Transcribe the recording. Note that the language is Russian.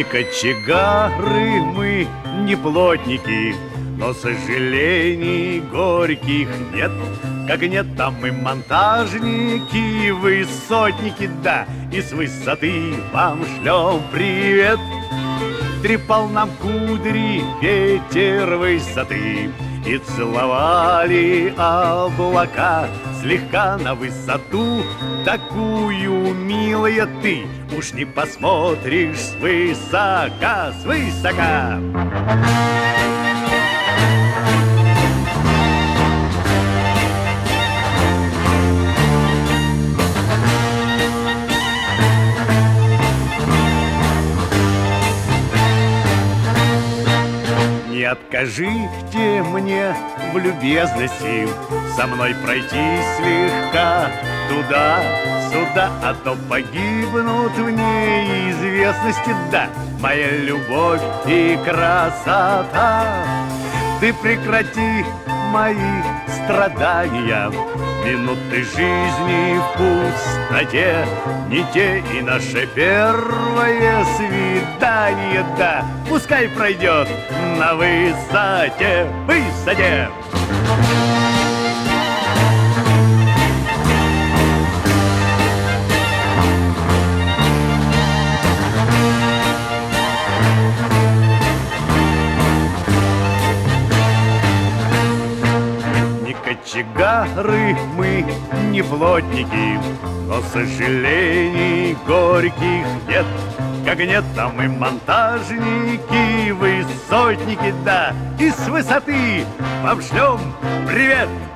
Не кочегары мы, не плотники, но сожалений горьких нет. Как нет, там мы монтажники, высотники, да, и с высоты вам шлем привет. Трепал нам кудри ветер высоты, и целовали облака слегка на высоту. Такую, милая, ты уж не посмотришь свысока, свысока. Не откажите мне в любезности со мной пройти слегка туда-сюда, а то погибнут в неизвестности, да, моя любовь и красота. Ты прекрати мои страдания, минуты жизни в пустоте, не те и наше первое свидание, да, пускай пройдет на высоте, высоте. Кочегары мы, не плотники, но сожалений горьких нет. Как нет, там мы монтажники, высотники, да, и с высоты вам шлем привет.